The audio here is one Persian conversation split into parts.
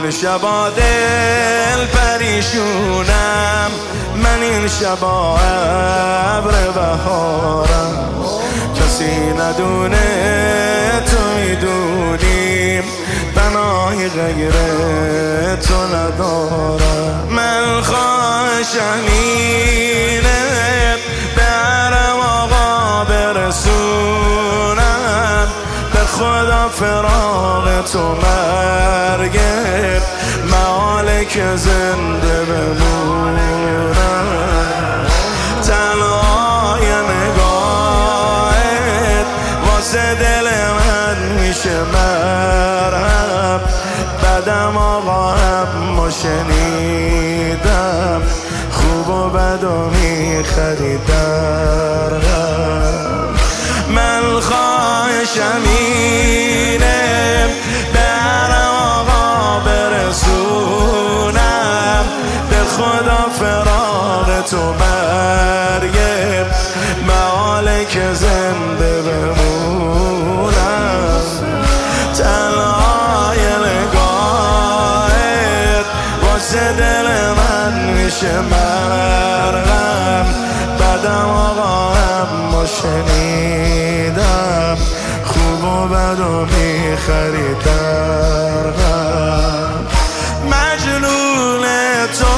این شبا دل پریشونم، من این شبا ابر بهارم، کسی ندونه تو میدونیم پناهی غیر تو ندارم. من خواهشم اینه به حرم آقا برسونم، به خدا فراق تو مرگه محاله که زنده بمونم. تنهای نگاهت واسه دل من میشه مرهم، بدم آقا اما شنیدم خوب و بد و میخریدم. من خواهشم اینه به حرم آقا برسونم، به خدا فراق تو مرگه محاله که زنده بمونم. تنهای نگاهت واسه دل من میشه مرهم، بدم آقا اما شنیدم خوب و بد و میخریدم. مجنون تو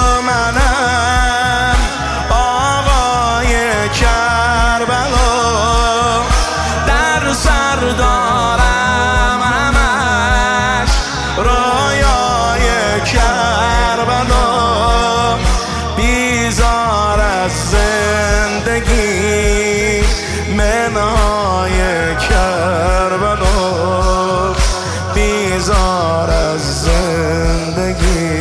منم آقای کربلا، در سر دارم همش رویای کربلا، بیزار از زندگی منهای کربلا، بیزار از زندگی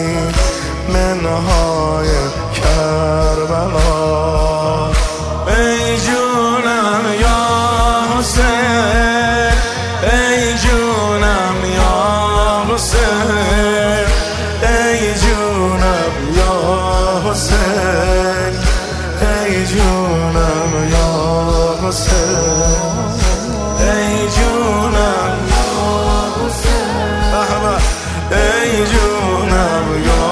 منهای کربلا. ای جونم یا حسین، ای جونم یا حسین، ای جونم یا حسین، ای جونم یا حسین، ای جونم یا حسین، ای جونم یا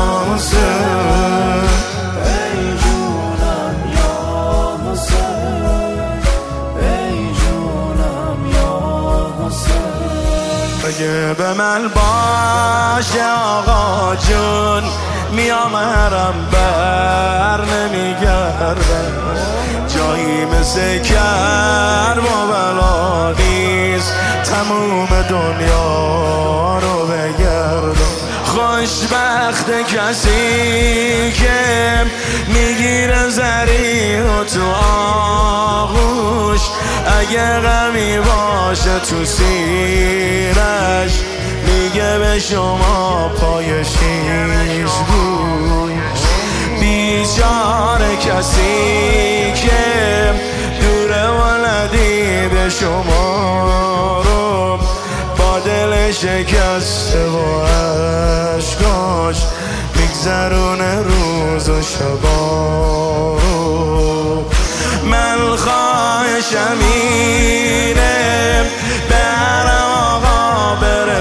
حسین، ای جونم یا حسین، ای جونم یا حسین. اگه به من باشه آقا جون میام حرم بر نمیگردم، جایی مثل کرب و بلا نیست تموم دنیا رو بگردم. خوشبخت کسی که میگیره زری و تو آغوش، اگه غمی باشه تو سینش میگه به شما پای شیش گوش. بیچاره کسی که دوره و ندیده شما رو، با دل شکسته و عشقاش میگذرونه روز و شبا رو. من خواهشم اینه به حرم آقا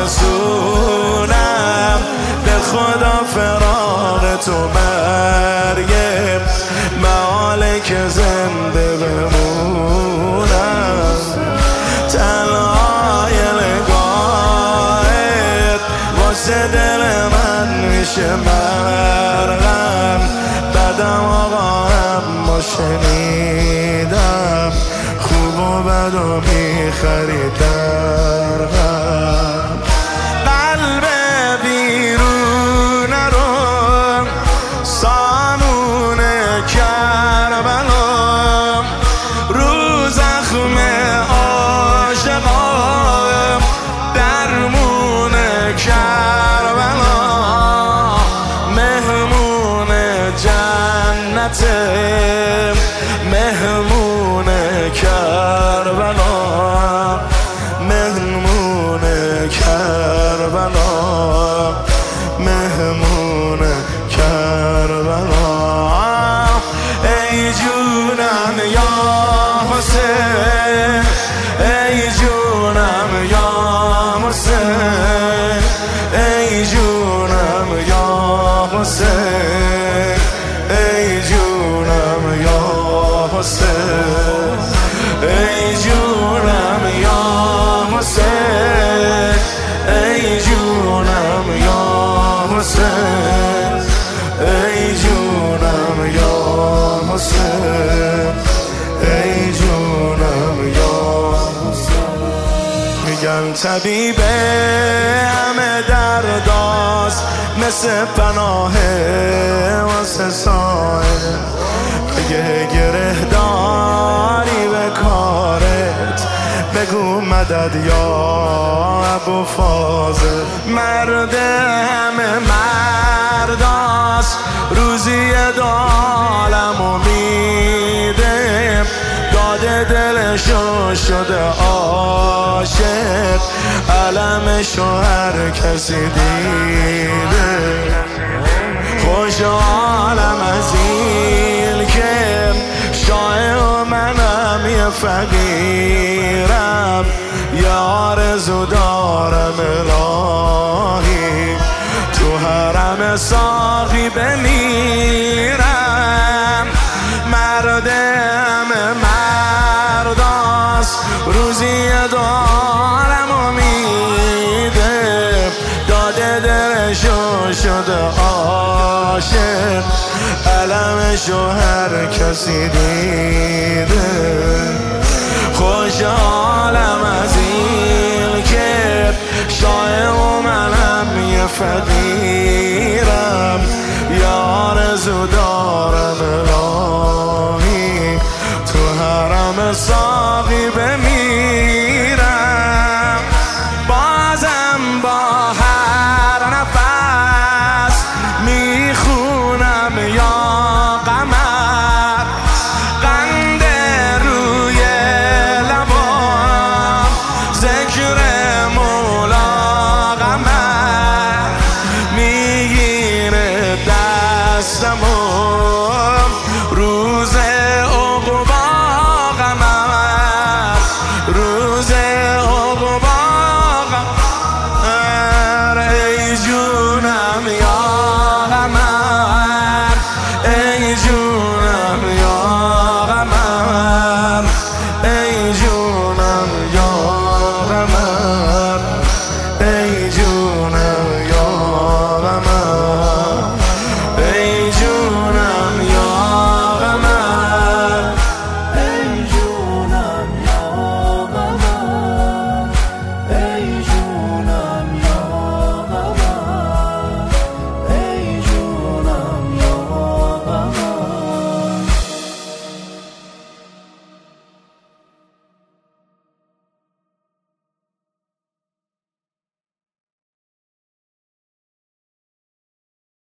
برسونم، به خدا فراق تو مرگه محاله که زنده بمونم. تنهای نگاهت واسه دل من میشه مرهم، بدم آقا اما شنیدم خوب و بد و میخریدم. قلب بیرون رو سامون کربلا، رو زخم عاشقام درمون کربلا، مهمون جنت مهمون کربلا، مهمون کربلا، مهمون کربلا. ای جونم یا حسین، ای جونم یا حسین، ای حسین، ای جونم یا حسین، ای جونم یا حسین، ای جونم یا حسین، ای جونم یا حسین. میگن طبیب همه درداست، مثل پناه واسه سایه، بگه گره داری به کارت، بگو مدد یا ابو فاضل. مرد همه مرداست، روزی دالمو میده، داده دلشو شده عاشق، علمشو هر کسی دیده. خوش عالم از این که شاه و منم یه فقیرم، یه آرزو دارم الهی، تو حرم ساقی بمیرم. مرد همه مرداست، روزی دارم و میده، داده دلشو شده عاشق، علمشو هر کسی دیده. خوش عالم از این که شاه و منم یه فقیرم، یه آرزو دارم الهی، تو حرم ساقی بمیرم. بازم با هر نفس میخونم یا قمر، قند روی لبام، ذکر مولا قمر، میگیره دستمو